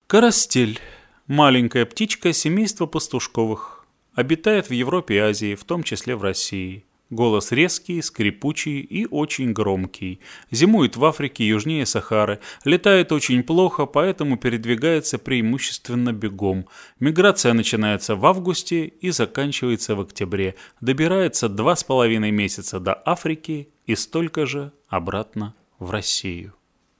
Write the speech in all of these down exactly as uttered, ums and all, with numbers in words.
Карастель – маленькая птичка семейства пастушковых. Обитает в Европе и Азии, в том числе в России. Голос резкий, скрипучий и очень громкий. Зимует в Африке южнее Сахары. Летает очень плохо, поэтому передвигается преимущественно бегом. Миграция начинается в августе и заканчивается в октябре. Добирается два с половиной месяца до Африки и столько же обратно в Россию.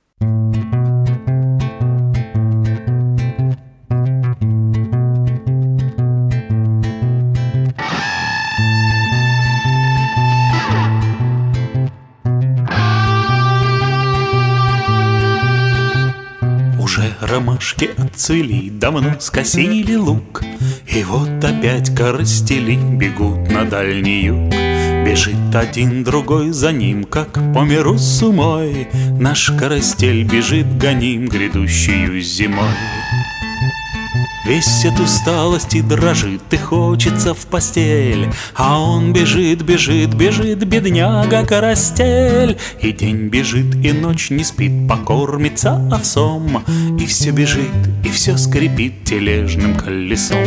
Уже ромашки отцвели, давно скосили лук, и вот опять коростели бегут на дальний юг. Бежит один, другой за ним, как по миру с умой. Наш карастель бежит гоним грядущую зимой. Весь от усталости дрожит и хочется в постель, а он бежит, бежит, бежит, бедняга карастель. И день бежит, и ночь не спит, покормится овсом, и все бежит, и все скрипит тележным колесом.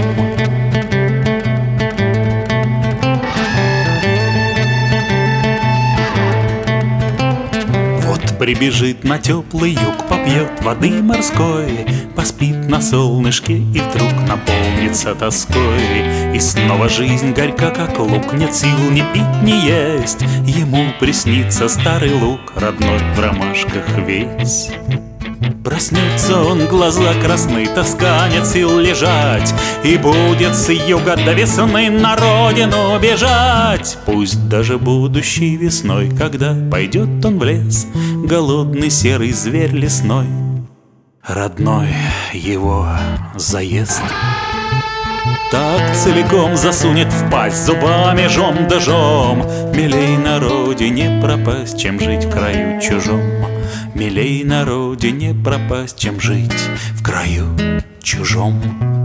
Прибежит на теплый юг, попьет воды морской, поспит на солнышке и вдруг наполнится тоской. И снова жизнь горька, как лук, нет сил ни пить, ни есть. Ему приснится старый луг, родной в ромашках весь. Проснется он, глаза красны, тоска, нет сил лежать, и будет с юга до весны на родину бежать. Пусть даже будущей весной, когда пойдет он в лес, голодный серый зверь лесной родной его заест. Так целиком засунет в пасть зубами жом да жом. Милей на родине пропасть, чем жить в краю чужом. Милей на родине пропасть, чем жить в краю чужом.